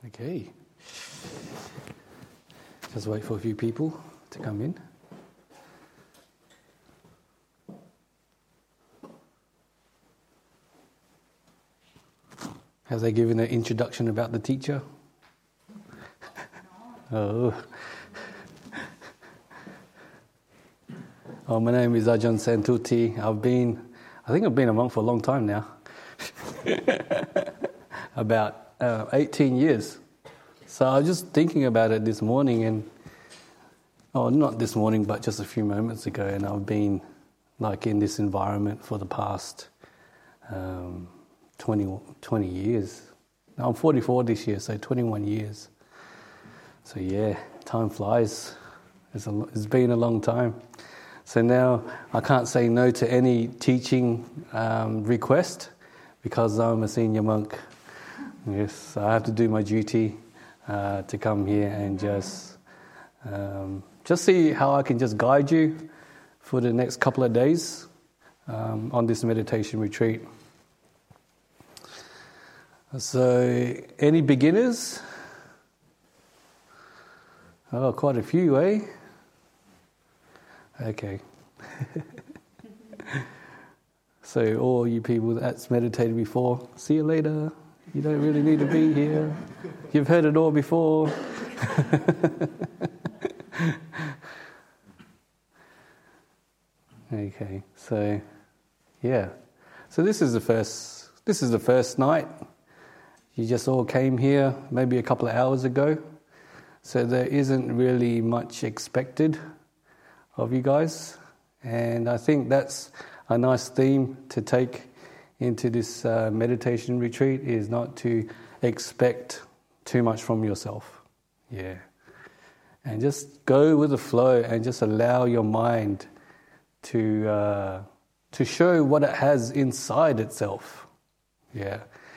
Okay. Just wait for a few people to come in. Have they given an introduction about the teacher? Oh. My name is Ajahn Santuti. I think I've been a monk for a long time now. About 18 years. So I was just thinking about it this morning not this morning, but just a few moments ago, and I've been in this environment for the past 20 years. Now I'm 44 this year, so 21 years. So yeah, time flies. It's been a long time. So now I can't say no to any teaching request because I'm a senior monk. Yes, I have to do my duty to come here and just see how I can just guide you for the next couple of days on this meditation retreat. So, any beginners? Oh, quite a few, eh? Okay. So, all you people that's meditated before, see you later. You don't really need to be here. You've heard it all before. Okay, so yeah. So this is the first night. You just all came here maybe a couple of hours ago. So there isn't really much expected of you guys. And I think that's a nice theme to take into this meditation retreat, is not to expect too much from yourself. Yeah. And just go with the flow and just allow your mind to show what it has inside itself. Yeah.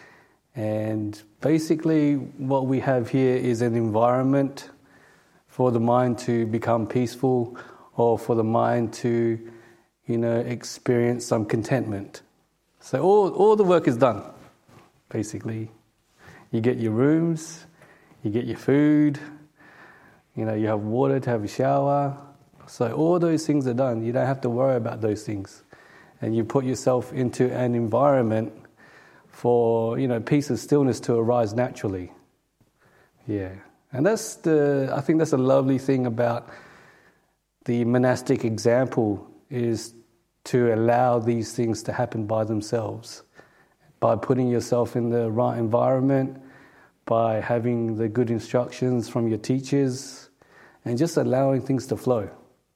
And basically what we have here is an environment for the mind to become peaceful, or for the mind to, experience some contentment. So all the work is done, basically. You get your rooms, you get your food, you have water to have a shower. So all those things are done. You don't have to worry about those things. And you put yourself into an environment for, peace and stillness to arise naturally. Yeah. And I think that's a lovely thing about the monastic example, is to allow these things to happen by themselves, by putting yourself in the right environment, by having the good instructions from your teachers, and just allowing things to flow.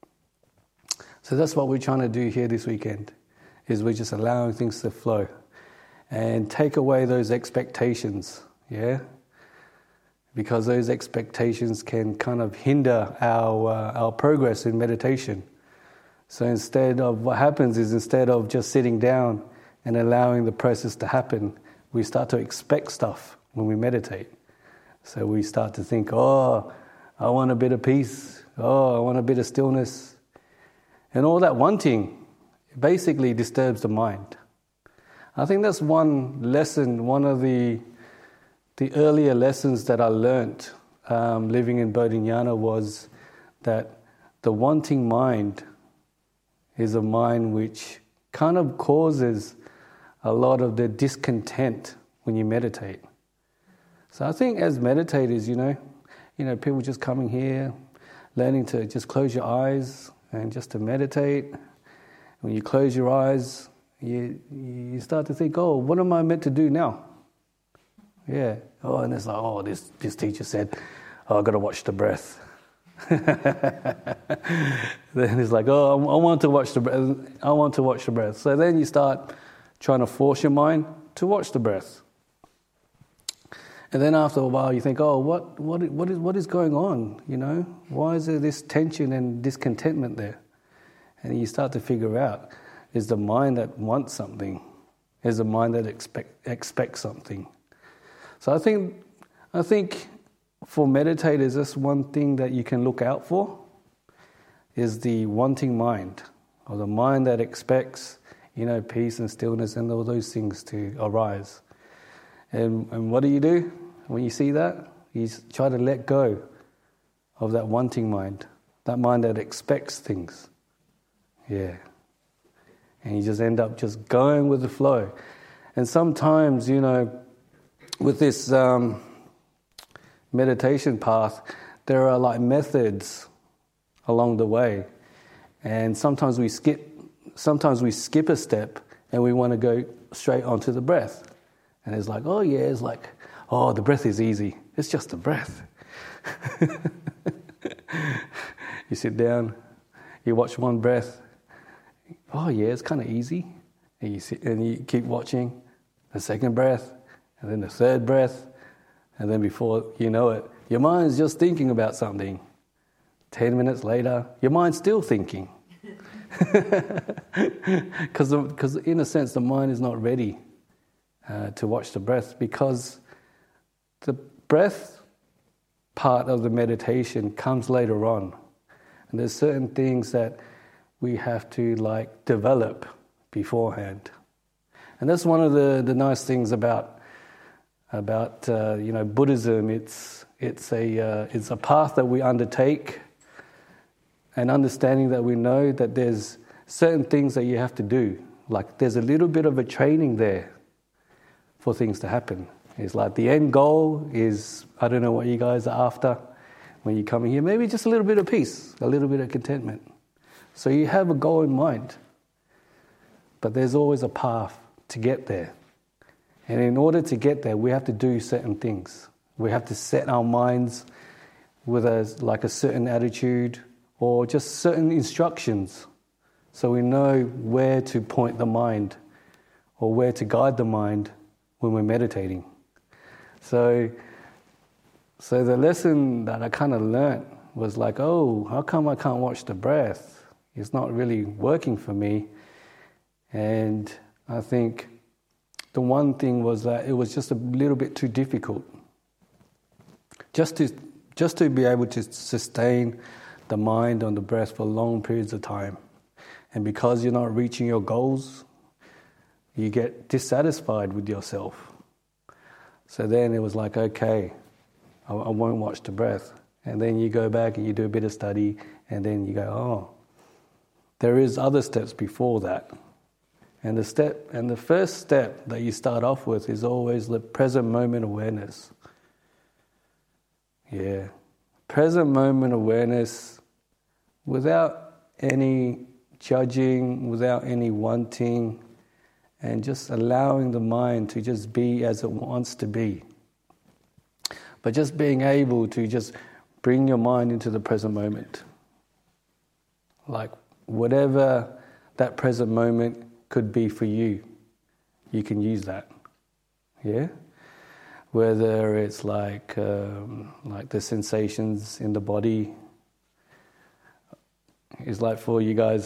So that's what we're trying to do here this weekend, is we're just allowing things to flow and take away those expectations, yeah? Because those expectations can kind of hinder our progress in meditation. So instead of just sitting down and allowing the process to happen, we start to expect stuff when we meditate. So we start to think, I want a bit of peace. I want a bit of stillness. And all that wanting basically disturbs the mind. I think that's one lesson, one of the earlier lessons that I learnt living in Bodhinyana, was that the wanting mind is a mind which kind of causes a lot of the discontent when you meditate. So I think as meditators, people just coming here, learning to just close your eyes and just to meditate. When you close your eyes, you start to think, what am I meant to do now? Yeah. And it's like, this teacher said, I've got to watch the breath. Then it's like, I want to watch the breath. I want to watch the breath. So then you start trying to force your mind to watch the breath. And then after a while you think, what is going on? Why is there this tension and discontentment there? And you start to figure out, is the mind that wants something? Is the mind that expects something? So I think for meditators, that's one thing that you can look out for, is the wanting mind, or the mind that expects, peace and stillness and all those things to arise. And what do you do when you see that? You try to let go of that wanting mind, that mind that expects things. Yeah. And you just end up just going with the flow. And sometimes, with this meditation path, there are like methods along the way. And sometimes we skip a step and we want to go straight onto the breath. And it's like, the breath is easy. It's just the breath. You sit down, you watch one breath. Oh yeah, it's kind of easy. And you sit and you keep watching the second breath, and then the third breath, and then before you know it, your mind's just thinking about something. 10 minutes later, your mind's still thinking. Because in a sense, the mind is not ready to watch the breath, because the breath part of the meditation comes later on. And there's certain things that we have to develop beforehand. And that's one of the nice things about Buddhism. It's a path that we undertake, and understanding that we know that there's certain things that you have to do. Like there's a little bit of a training there for things to happen. It's like the end goal is, I don't know what you guys are after when you come here, maybe just a little bit of peace, a little bit of contentment. So you have a goal in mind, but there's always a path to get there. And in order to get there, we have to do certain things. We have to set our minds with a certain attitude, or just certain instructions, so we know where to point the mind or where to guide the mind when we're meditating. So the lesson that I kind of learnt was how come I can't watch the breath? It's not really working for me. And I think the one thing was that it was just a little bit too difficult. Just to be able to sustain the mind on the breath for long periods of time. And because you're not reaching your goals, you get dissatisfied with yourself. So then it was okay, I won't watch the breath. And then you go back and you do a bit of study, and then you go, there is other steps before that. And the first step that you start off with is always the present moment awareness. Yeah. Present moment awareness, without any judging, without any wanting, and just allowing the mind to just be as it wants to be. But just being able to just bring your mind into the present moment. Whatever that present moment could be for you, you can use that. Yeah? Whether it's like the sensations in the body. It's for you guys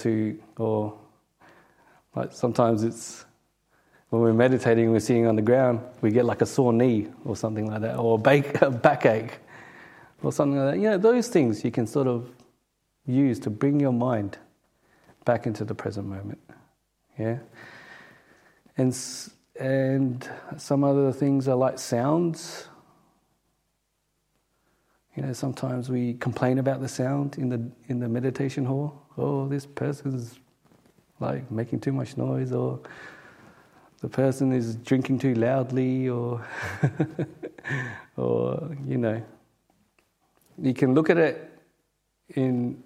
sometimes it's when we're meditating, we're sitting on the ground, we get a sore knee or something like that, or a backache or something like that. Those things you can sort of use to bring your mind back into the present moment. Yeah? And some other things are like sounds. Sometimes we complain about the sound in the meditation hall. Oh, this person's making too much noise, or the person is drinking too loudly, or you can look at it in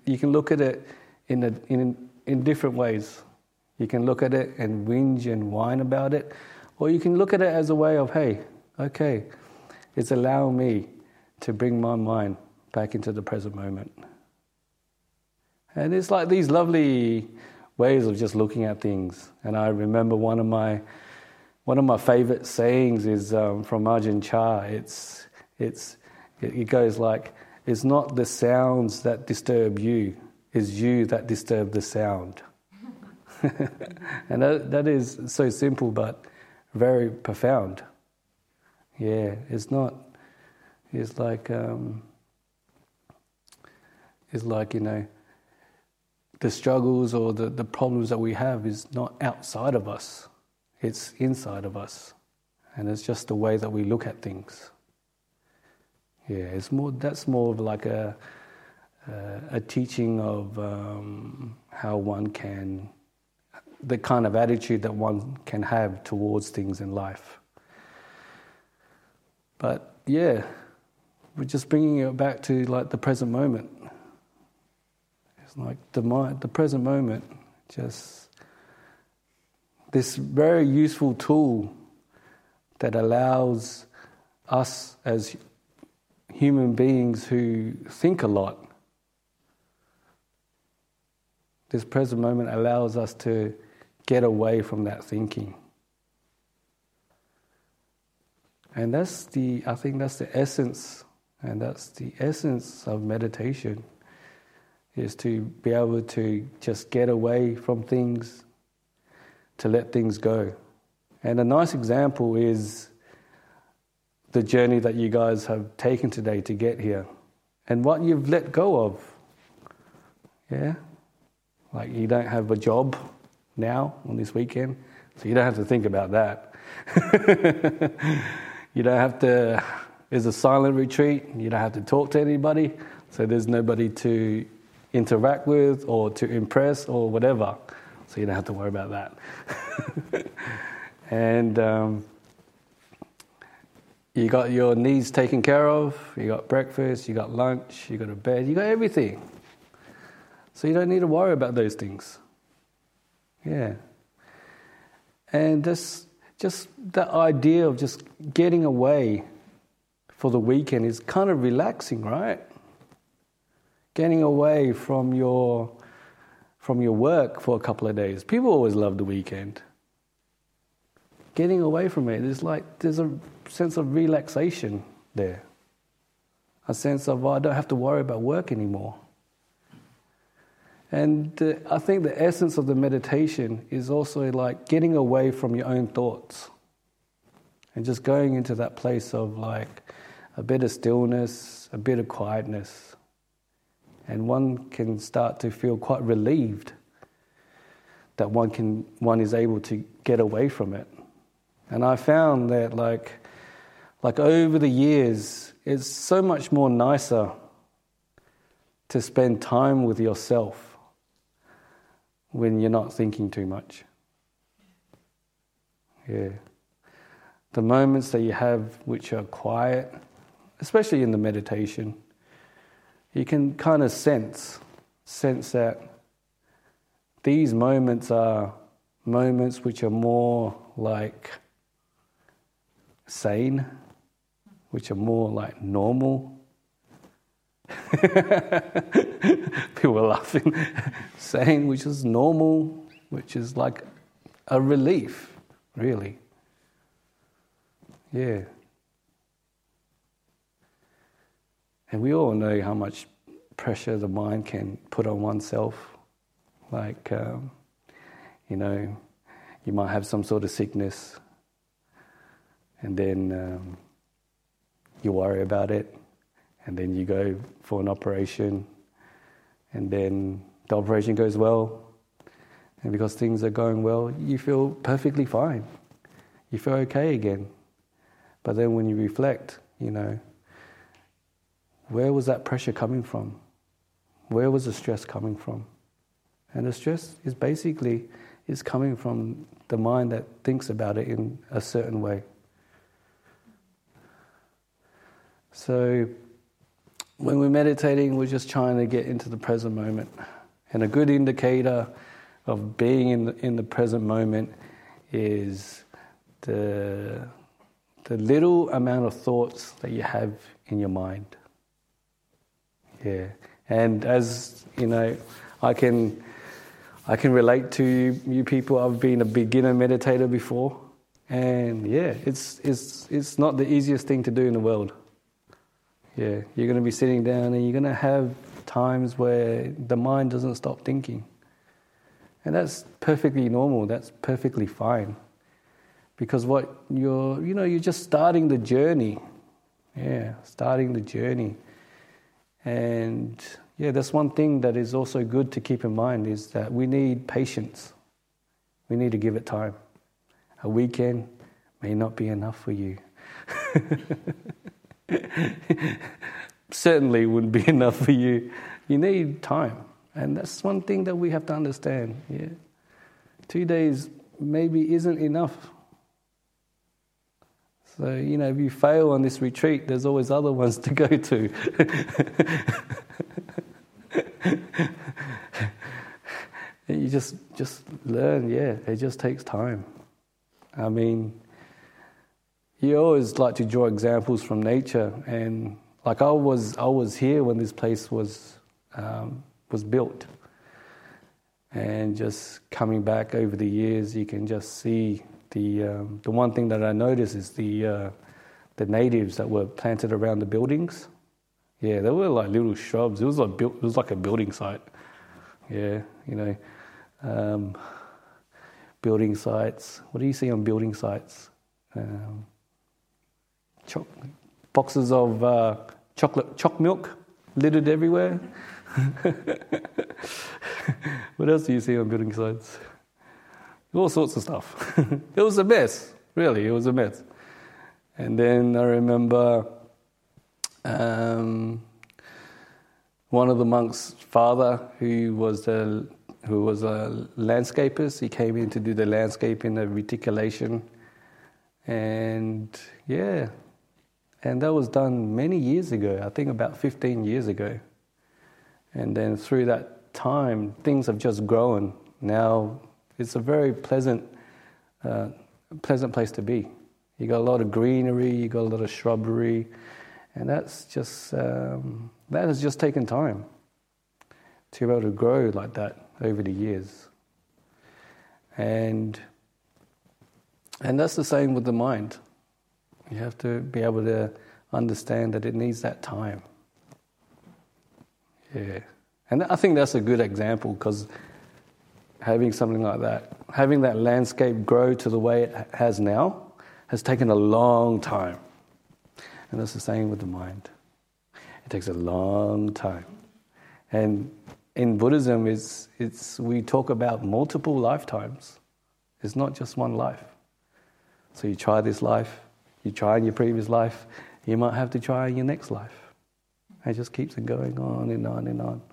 different ways. You can look at it and whinge and whine about it, or you can look at it as a way of, hey, okay, it's allowing me to bring my mind back into the present moment. And it's these lovely ways of just looking at things. And I remember one of my favorite sayings is from Ajahn Chah. It goes it's not the sounds that disturb you, it's you that disturb the sound. And that is so simple but very profound. Yeah, it's not. It's the struggles or the problems that we have is not outside of us. It's inside of us. And it's just the way that we look at things. Yeah, it's more. That's more of like a teaching of how one can, the kind of attitude that one can have towards things in life. But yeah, we're just bringing it back to like the present moment. It's like the present moment, just this very useful tool that allows us as human beings who think a lot. This present moment allows us to get away from that thinking. And I think that's the essence, and that's the essence of meditation, is to be able to just get away from things, to let things go. And a nice example is the journey that you guys have taken today to get here, and what you've let go of. Yeah? Like you don't have a job now on this weekend, so you don't have to think about that. You don't have to, there's a silent retreat, you don't have to talk to anybody, so there's nobody to interact with or to impress or whatever, so you don't have to worry about that. And you got your needs taken care of, you got breakfast, you got lunch, you got a bed, you got everything. So you don't need to worry about those things. Yeah. And just that idea of just getting away for the weekend is kind of relaxing, right? Getting away from your work for a couple of days. People always love the weekend. Getting away from it is like there's a sense of relaxation there. A sense of, I don't have to worry about work anymore. And I think the essence of the meditation is also like getting away from your own thoughts and just going into that place of like a bit of stillness, a bit of quietness. And one can start to feel quite relieved that one is able to get away from it. And I found that like over the years, it's so much more nicer to spend time with yourself when you're not thinking too much. Yeah. The moments that you have which are quiet, especially in the meditation, you can kind of sense that these moments are moments which are more like sane, which are more like normal. People are laughing. Sane, which is normal, which is like a relief, really. Yeah. And we all know how much pressure the mind can put on oneself. Like, you might have some sort of sickness, and then you worry about it, and then you go for an operation, and then the operation goes well, and because things are going well, you feel perfectly fine. You feel okay again. But then when you reflect, where was that pressure coming from? Where was the stress coming from? And the stress is coming from the mind that thinks about it in a certain way. So when we're meditating, we're just trying to get into the present moment. And a good indicator of being in the present moment is the little amount of thoughts that you have in your mind. Yeah. And as I can relate to you people. I've been a beginner meditator before, and yeah, it's not the easiest thing to do in the world. Yeah, you're going to be sitting down and you're going to have times where the mind doesn't stop thinking. And that's perfectly normal, that's perfectly fine. Because you're just starting the journey. Yeah, starting the journey. And yeah, that's one thing that is also good to keep in mind, is that we need patience. We need to give it time. A weekend may not be enough for you. certainly wouldn't be enough for you. You need time. And that's one thing that we have to understand. Yeah, 2 days maybe isn't enough. So, if you fail on this retreat, there's always other ones to go to. You just learn, it just takes time. I mean, you always like to draw examples from nature, and like I was here when this place was built, and just coming back over the years, you can just see the one thing that I noticed is the natives that were planted around the buildings. Yeah, they were like little shrubs. It was like a building site. Yeah, building sites. What do you see on building sites? Boxes of choc milk littered everywhere. What else do you see on building sites? All sorts of stuff. It was a mess, really. It was a mess. And then I remember one of the monks' father, who was a landscaper. He came in to do the landscaping, the reticulation, and that was done many years ago. I think about 15 years ago. And then through that time, things have just grown. Now it's a very pleasant place to be. You got a lot of greenery, you got a lot of shrubbery, and that's just that has just taken time to be able to grow like that over the years. And that's the same with the mind. You have to be able to understand that it needs that time. Yeah. And I think that's a good example, because having something like that, having that landscape grow to the way it has now, has taken a long time. And that's the same with the mind. It takes a long time. And in Buddhism, we talk about multiple lifetimes. It's not just one life. So you try this life, you try in your previous life, you might have to try in your next life. It just keeps it going on and on and on.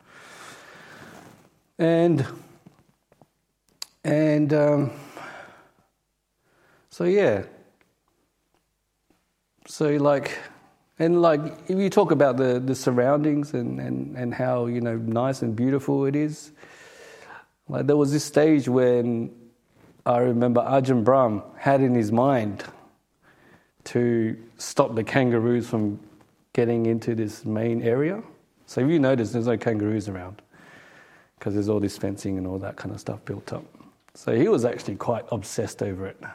If you talk about the surroundings and how nice and beautiful it is, like there was this stage when I remember Ajahn Brahm had in his mind to stop the kangaroos from getting into this main area. So if you notice, there's no kangaroos around because there's all this fencing and all that kind of stuff built up. So he was actually quite obsessed over it.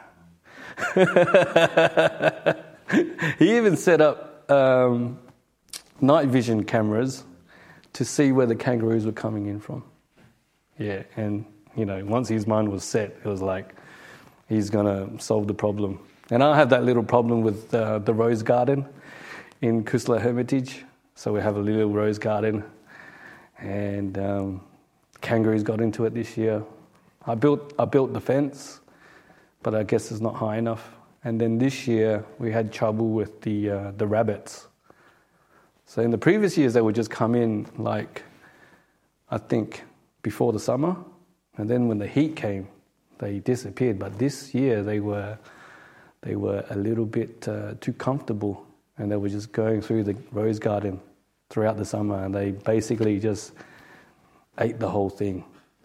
He even set up night vision cameras to see where the kangaroos were coming in from. Yeah, and once his mind was set, it was like he's going to solve the problem. And I have that little problem with the rose garden in Kusala Hermitage. So we have a little rose garden, and kangaroos got into it this year. I built the fence, but I guess it's not high enough. And then this year we had trouble with the rabbits. So in the previous years they would just come in I think before the summer, and then when the heat came, they disappeared. But this year they were a little bit too comfortable, and they were just going through the rose garden throughout the summer, and they basically just ate the whole thing.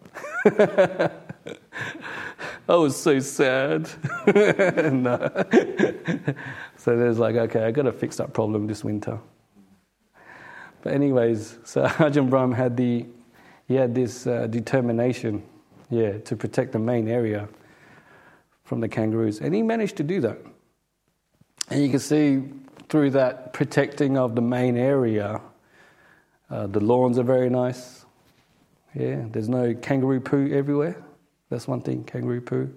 I was so sad. No. So there's okay, I got to fix that problem this winter. But anyways, so Ajahn Brahm had this determination, to protect the main area from the kangaroos, and he managed to do that. And you can see through that protecting of the main area, the lawns are very nice. Yeah, there's no kangaroo poo everywhere. That's one thing, kangaroo poo.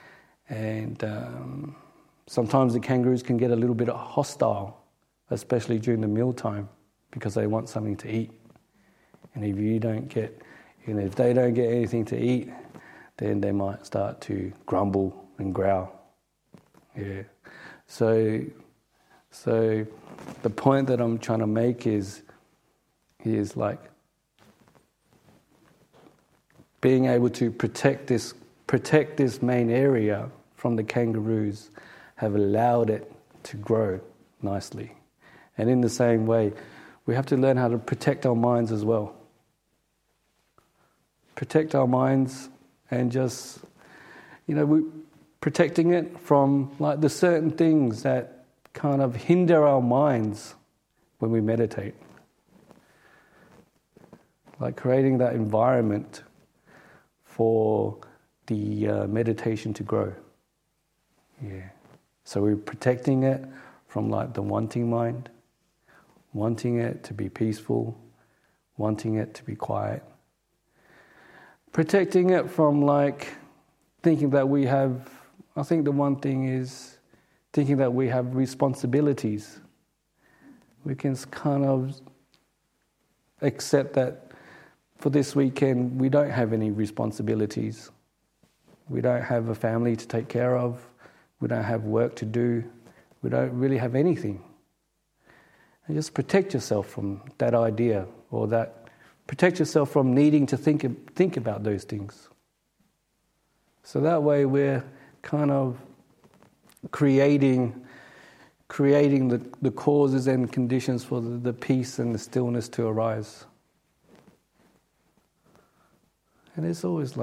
And sometimes the kangaroos can get a little bit hostile, especially during the mealtime, because they want something to eat. And if you don't get, if they don't get anything to eat, then they might start to grumble and growl. Yeah. So So the point that I'm trying to make is like being able to protect this main area from the kangaroos have allowed it to grow nicely. And in the same way, we have to learn how to protect our minds as well. Protect our minds and just, we protecting it from like the certain things that kind of hinder our minds when we meditate. Like creating that environment for the meditation to grow. Yeah. So we're protecting it from like the wanting mind, wanting it to be peaceful, wanting it to be quiet. Protecting it from like thinking that we have, I think the one thing is thinking that we have responsibilities. We can kind of accept that for this weekend we don't have any responsibilities. We don't have a family to take care of. We don't have work to do. We don't really have anything. And just protect yourself from that idea, or that protect yourself from needing to think about those things. So that way we're kind of creating the causes and conditions for the peace and the stillness to arise. And it's always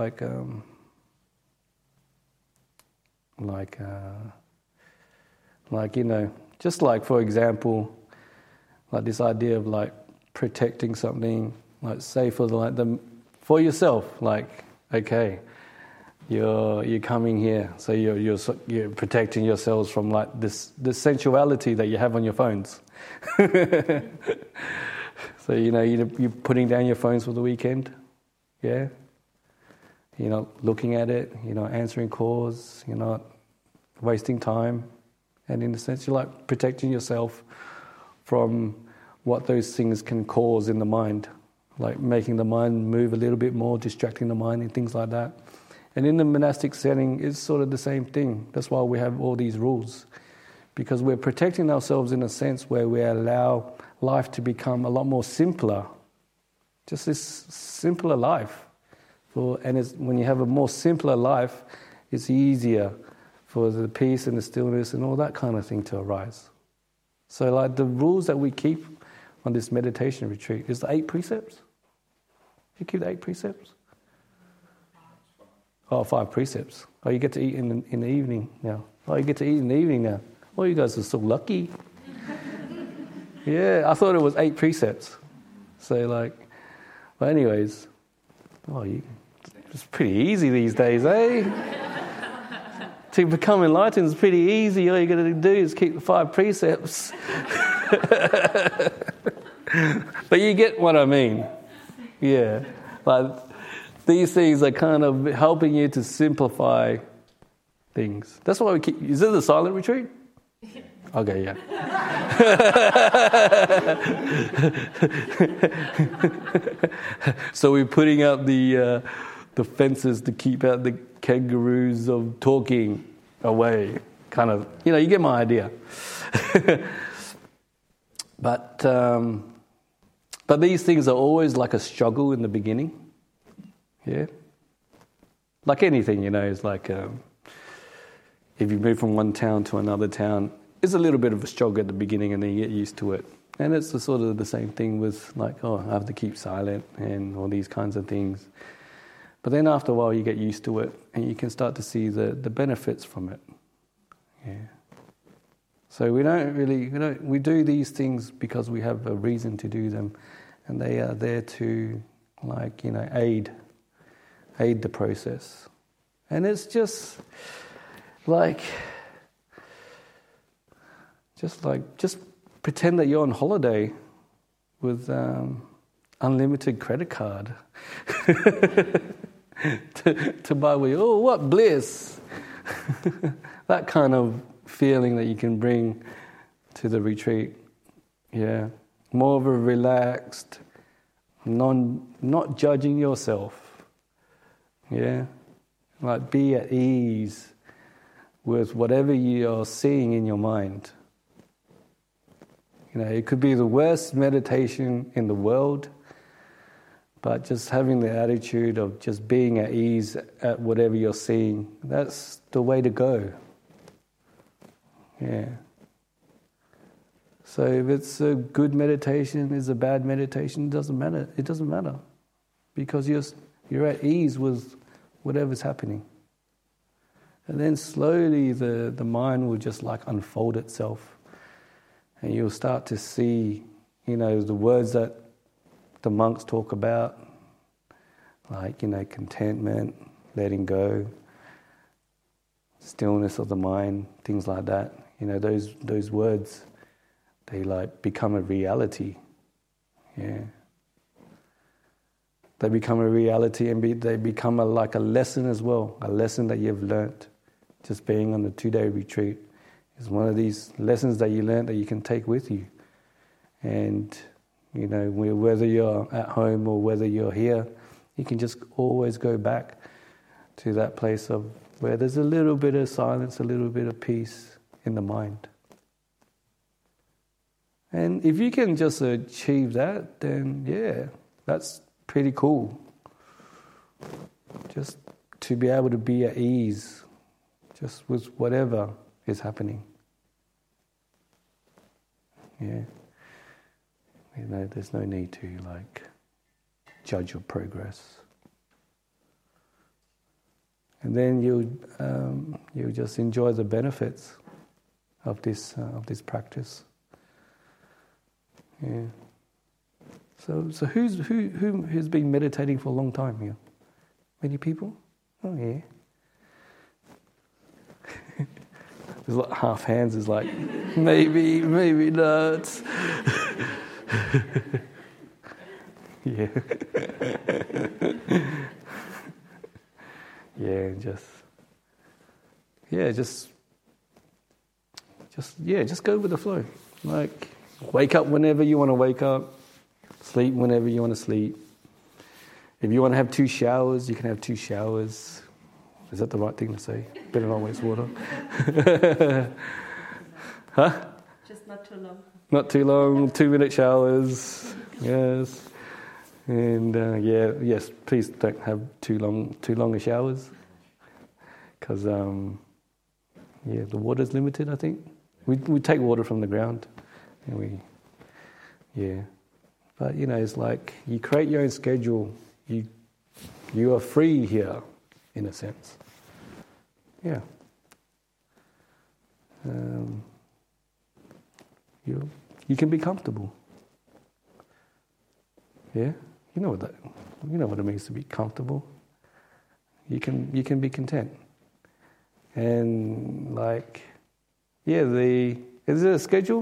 just like, for example, like this idea of like protecting something, like say for yourself, like, okay, you're coming here, so you're protecting yourselves from like this sensuality that you have on your phones. So you're putting down your phones for the weekend, yeah. You're not looking at it. You're not answering calls. You're not wasting time, and in a sense, you're like protecting yourself from what those things can cause in the mind, like making the mind move a little bit more, distracting the mind and things like that. And in the monastic setting, it's sort of the same thing. That's why we have all these rules, because we're protecting ourselves in a sense where we allow life to become a lot more simpler, just this simpler life. When you have a more simpler life, it's easier for the peace and the stillness and all that kind of thing to arise. So like the rules that we keep on this meditation retreat is the 8 precepts. You keep the 8 precepts? Oh, 5 precepts. Oh, you get to eat in the evening now. Oh, you get to eat in the evening now. Oh, you guys are so lucky. Yeah, I thought it was 8 precepts. So but anyways, it's pretty easy these days, eh? To become enlightened is pretty easy. All you got to do is keep the 5 precepts. But you get what I mean. Yeah. Like these things are kind of helping you to simplify things. That's why we keep... Is it the silent retreat? Okay, yeah. So we're putting out the fences to keep out the kangaroos of talking away. Kind of, you get my idea. But these things are always like a struggle in the beginning. Yeah. Like anything, it's like if you move from one town to another town, it's a little bit of a struggle at the beginning and then you get used to it. And it's sort of the same thing with I have to keep silent and all these kinds of things. But then after a while you get used to it and you can start to see the benefits from it. Yeah. So we do these things because we have a reason to do them, and they are there to aid the process. And it's just pretend that you're on holiday with unlimited credit card to buy what bliss. That kind of feeling that you can bring to the retreat. Yeah. More of a relaxed, not judging yourself. Yeah. Like be at ease with whatever you are seeing in your mind. It could be the worst meditation in the world, but just having the attitude of just being at ease at whatever you're seeing, that's the way to go. Yeah. So if it's a good meditation, it's a bad meditation, it doesn't matter. It doesn't matter. Because you're at ease with whatever's happening. And then slowly the mind will just like unfold itself. And you'll start to see, the words that the monks talk about, like, contentment, letting go, stillness of the mind, things like that. Those words, they like become a reality. Yeah. They become a reality, and they become like a lesson as well, a lesson that you've learnt just being on the 2-day retreat. Is one of these lessons that you learn that you can take with you. And, whether you're at home or whether you're here, you can just always go back to that place of where there's a little bit of silence, a little bit of peace in the mind. And if you can just achieve that, then yeah, that's pretty cool. Just to be able to be at ease just with whatever is happening. Yeah. There's no need to judge your progress. And then you'll just enjoy the benefits of this practice. Yeah. So who's been meditating for a long time here? Many people? Oh yeah. There's like half hands is like maybe not. Yeah. Just go with the flow. Like, wake up whenever you want to wake up, sleep whenever you want to sleep. If you want to have 2 showers, you can have 2 showers. Is that the right thing to say? Better not waste water. Huh? Just not too long. Not too long, 2-minute showers. Yes. And yes, please don't have too longer showers. Because, the water's limited, I think. We take water from the ground. And But, it's like you create your own schedule. You are free here, in a sense. Yeah. You can be comfortable. Yeah? You know what it means to be comfortable. You can be content. And is there a schedule?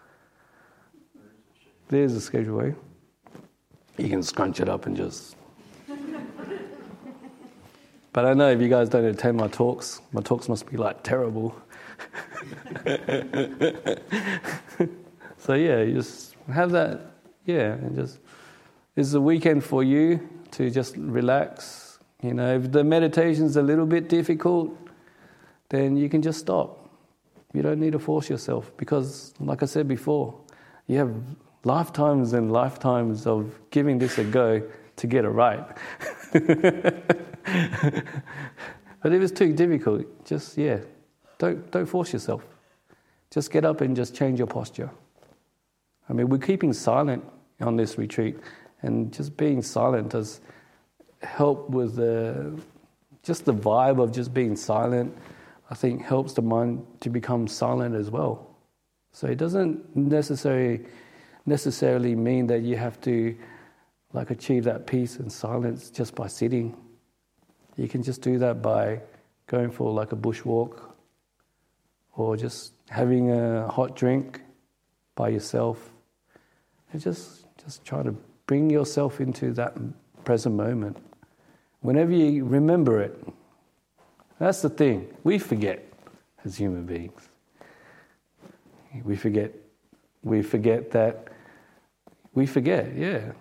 There's a schedule, eh? You can scrunch it up and just... But I know if you guys don't attend my talks must be terrible. So you just have that, and just... It's a weekend for you to just relax. If the meditation's a little bit difficult, then you can just stop. You don't need to force yourself because, like I said before, you have lifetimes and lifetimes of giving this a go to get it right. But if it's too difficult, just don't force yourself. Just get up and just change your posture. I mean, we're keeping silent on this retreat, and just being silent does help with the vibe of just being silent. I think helps the mind to become silent as well. So it doesn't necessarily mean that you have to achieve that peace and silence just by sitting. You can just do that by going for a bushwalk, or just having a hot drink by yourself, and just try to bring yourself into that present moment. Whenever you remember it, that's the thing. We forget as human beings. We forget, yeah.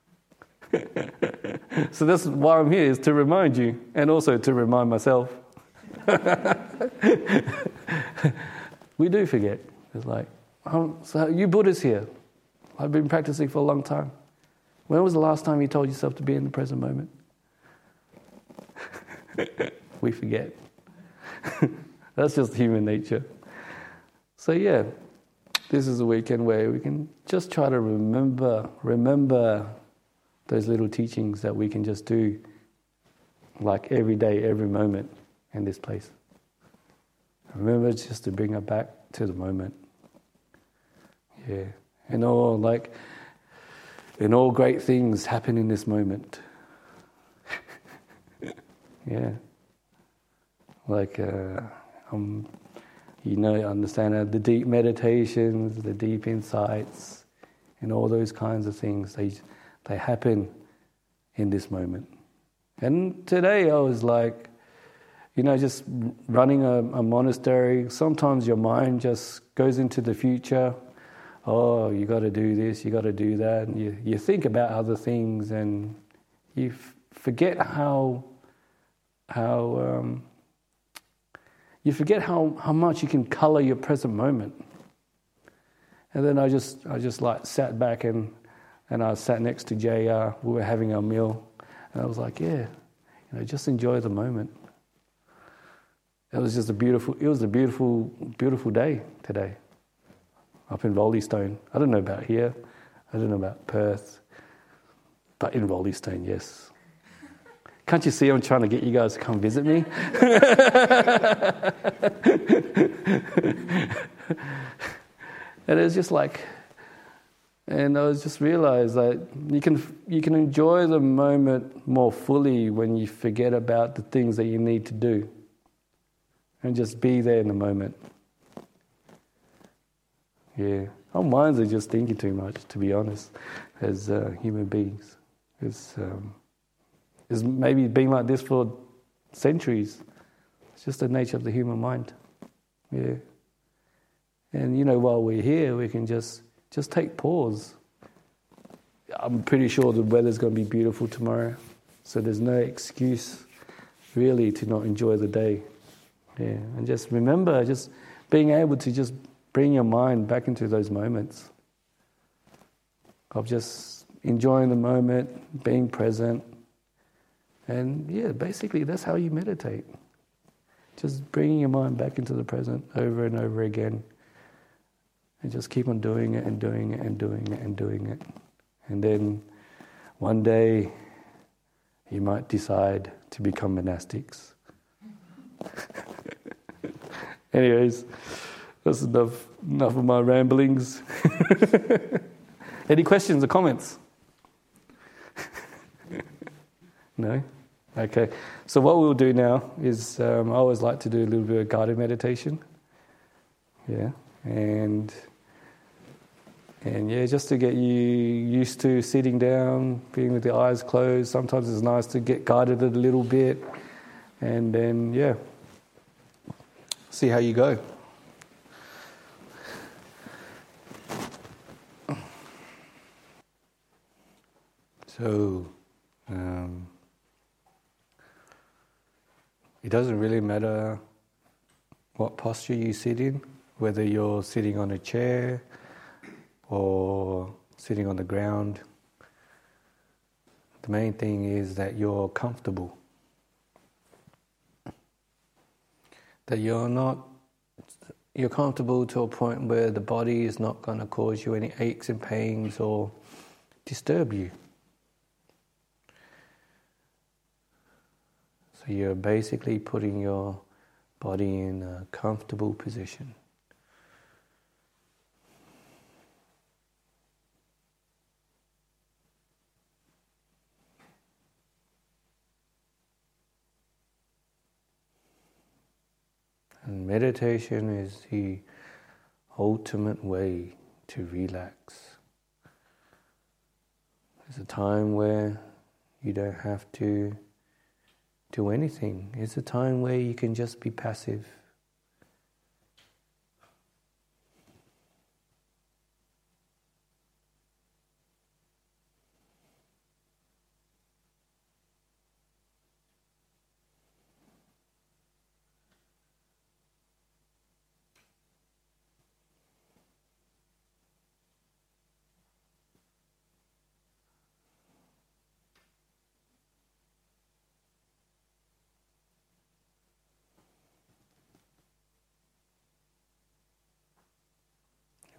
So that's why I'm here, is to remind you, and also to remind myself. We do forget. It's So you Buddhists here, I've been practicing for a long time. When was the last time you told yourself to be in the present moment? We forget. That's just human nature. So yeah, this is a weekend where we can just try to remember those little teachings that we can just do like every day, every moment in this place. Remember just to bring it back to the moment. Yeah. And all great things happen in this moment. Yeah. Understand the deep meditations, the deep insights, and all those kinds of things, they happen in this moment. And today I was like, just running a monastery, sometimes your mind just goes into the future. Oh, you got to do this, you got to do that. And you think about other things and you forget how much you can color your present moment. And then I just like sat back and I sat next to JR. We were having our meal, and I was like, just enjoy the moment. It was a beautiful day today up in Roleystone. I don't know about here, I don't know about Perth, but in Roleystone, yes. Can't you see I'm trying to get you guys to come visit me? And it was just like, and I was just realised that you can enjoy the moment more fully when you forget about the things that you need to do and just be there in the moment. Yeah, our minds are just thinking too much, to be honest, as human beings. It's maybe been like this for centuries. It's just the nature of the human mind. Yeah. And while we're here, we can just take pause. I'm pretty sure the weather's going to be beautiful tomorrow, so there's no excuse really to not enjoy the day. Yeah, and just remember, just being able to just bring your mind back into those moments of just enjoying the moment, being present. And yeah, basically that's how you meditate. Just bringing your mind back into the present over and over again. And just keep on doing it and doing it and doing it and doing it. And then one day you might decide to become monastics. Anyways, that's enough of my ramblings. Any questions or comments? No? Okay. So what we'll do now is I always like to do a little bit of guided meditation. Yeah. And yeah, just to get you used to sitting down, being with the eyes closed. Sometimes it's nice to get guided a little bit. And then, yeah, see how you go. So, it doesn't really matter what posture you sit in, whether you're sitting on a chair or sitting on the ground. The main thing is that you're comfortable. That you're comfortable to a point where the body is not going to cause you any aches and pains or disturb you. So you're basically putting your body in a comfortable position. And meditation is the ultimate way to relax. It's a time where you don't have to do anything. It's a time where you can just be passive.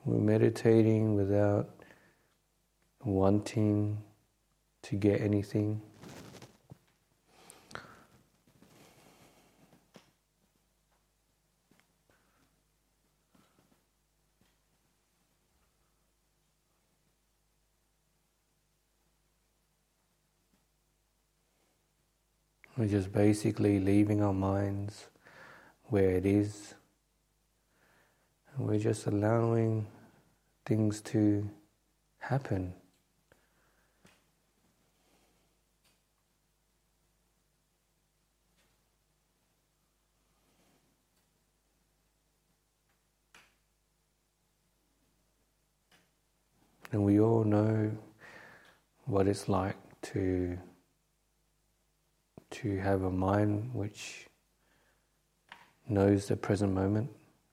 We're meditating without wanting to get anything. We're just basically leaving our minds where it is. And we're just allowing things to happen. And we all know what it's like to have a mind which knows the present moment.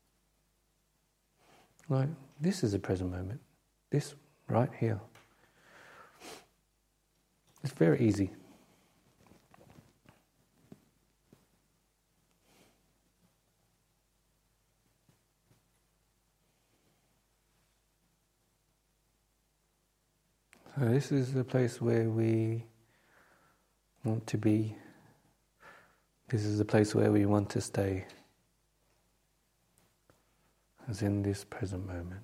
Like, this is the present moment. This right here. It's very easy. So this is the place where we want to be. This is the place where we want to stay, as in this present moment.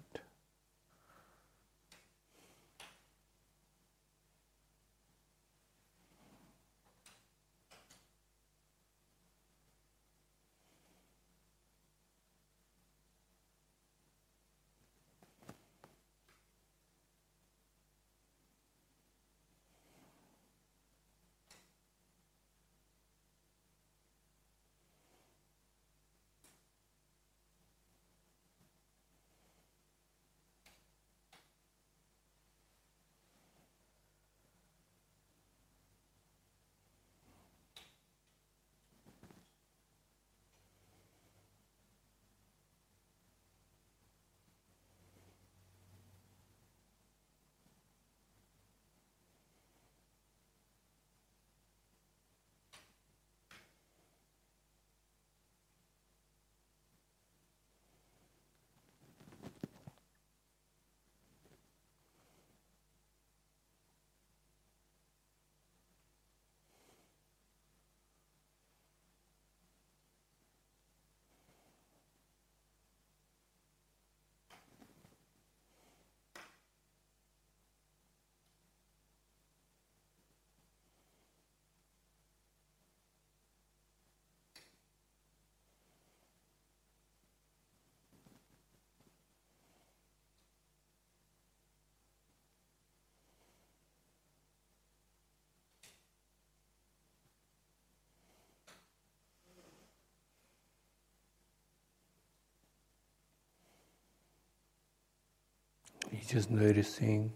You're just noticing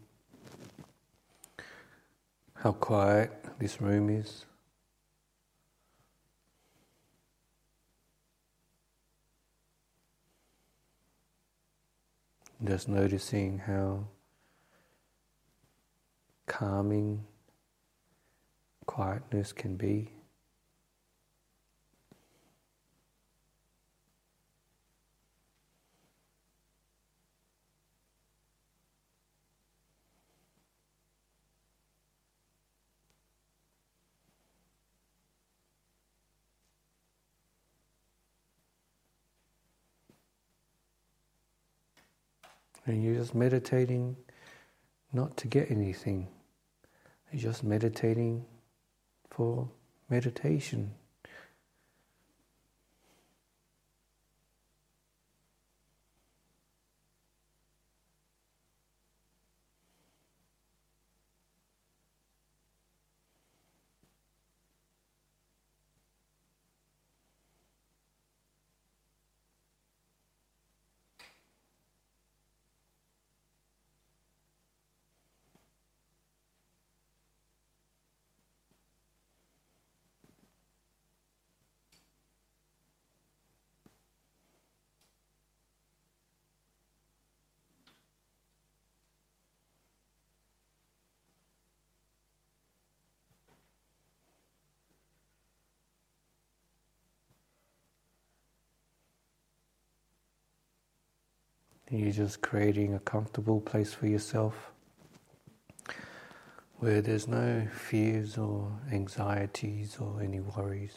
how quiet this room is. Just noticing how calming quietness can be. And you're just meditating not to get anything. You're just meditating for meditation. You're just creating a comfortable place for yourself where there's no fears or anxieties or any worries.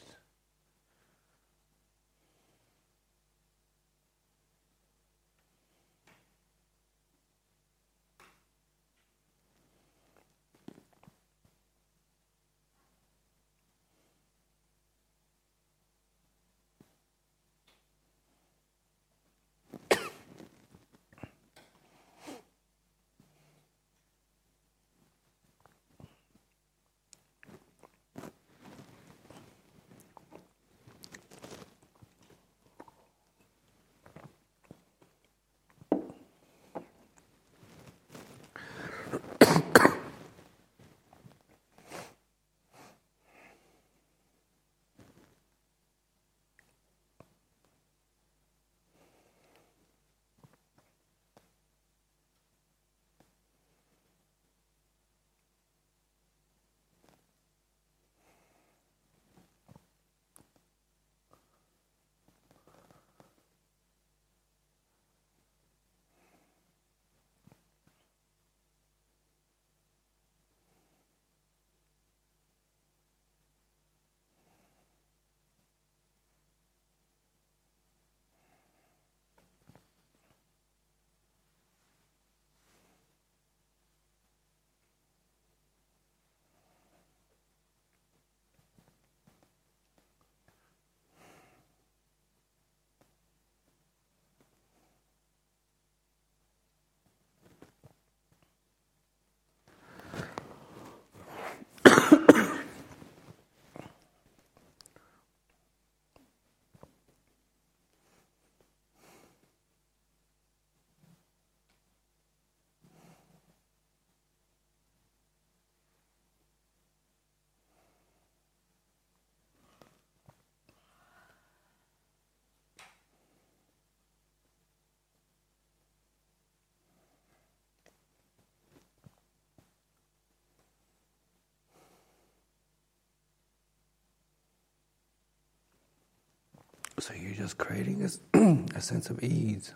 So you're just creating a sense of ease,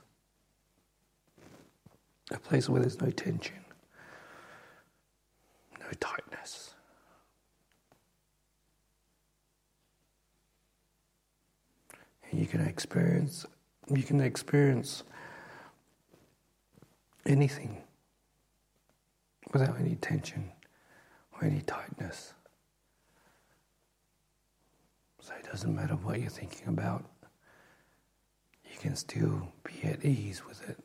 a place where there's no tension, no tightness. And you can experience anything without any tension or any tightness. So it doesn't matter what you're thinking about, you can still be at ease with it.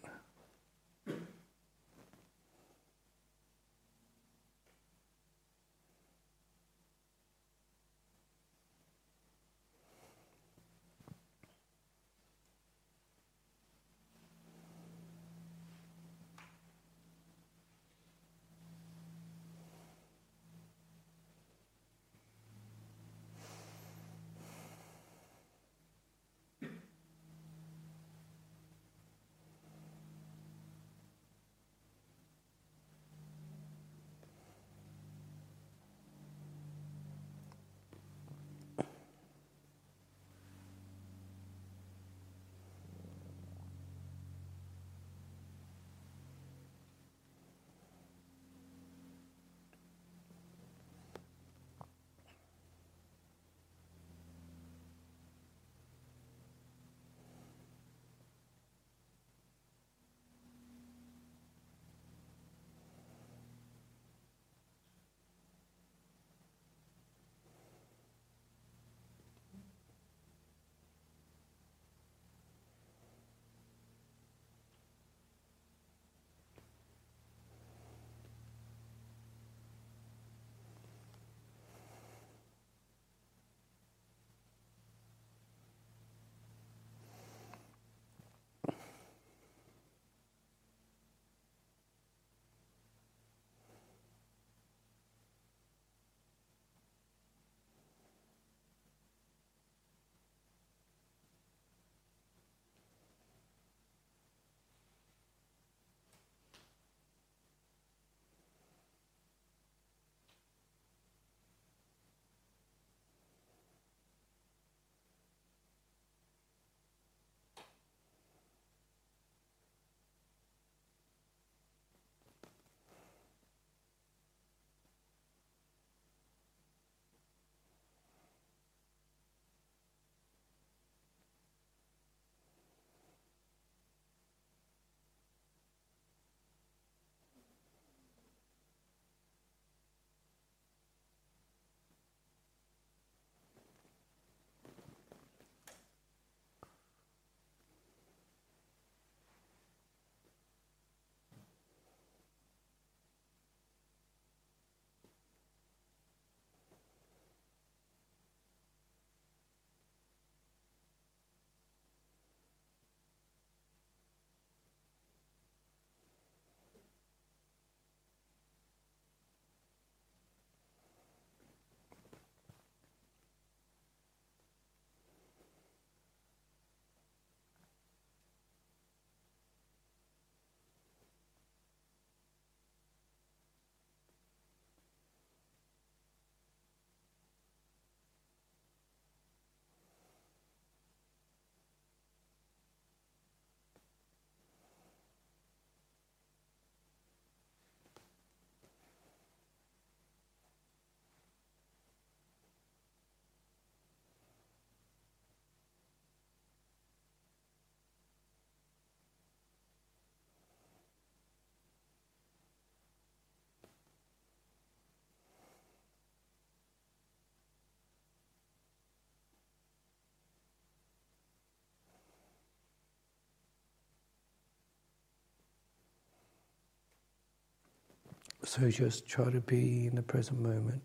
So just try to be in the present moment.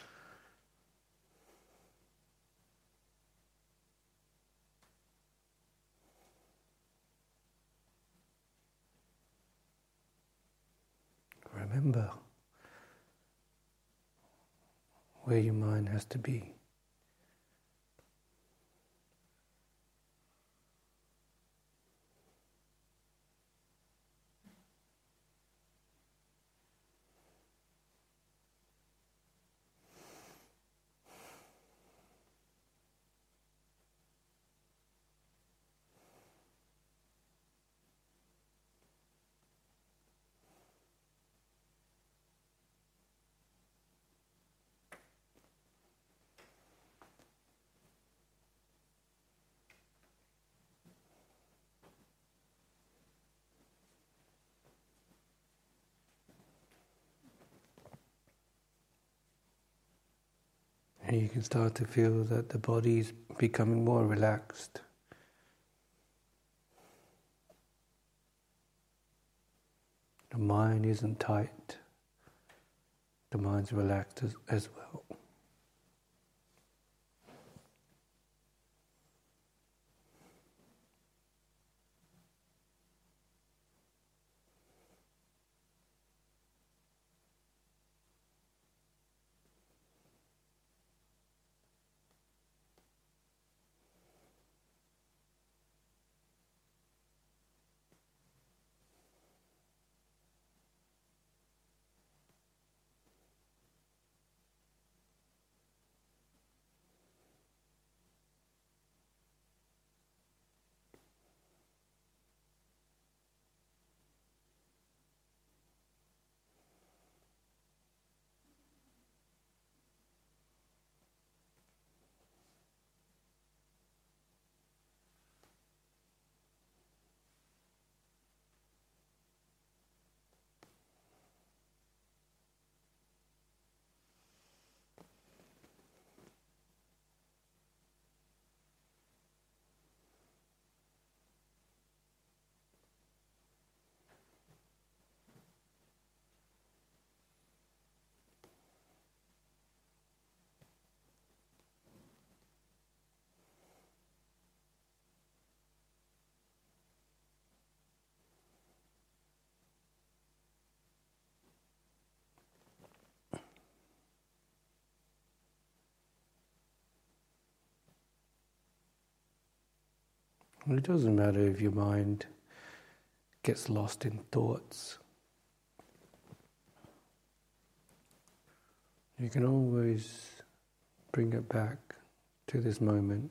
Remember where your mind has to be. And you can start to feel that the body is becoming more relaxed. The mind isn't tight. The mind's relaxed as well. It doesn't matter if your mind gets lost in thoughts. You can always bring it back to this moment.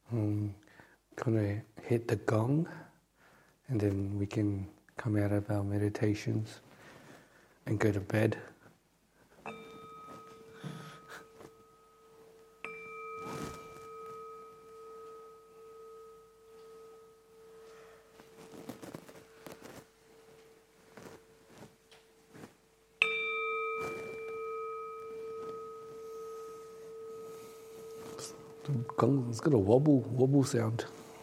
Gonna hit the gong, and then we can come out of our meditations and go to bed. The gong, it's got a wobble sound.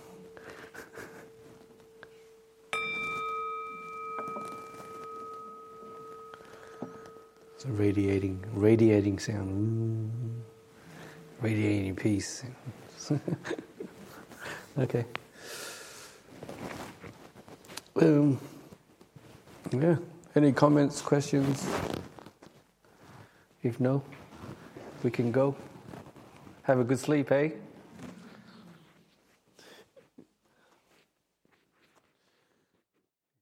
It's a radiating sound. Radiating peace. Okay. Yeah. Any comments, questions? If no, we can go. Have a good sleep, eh?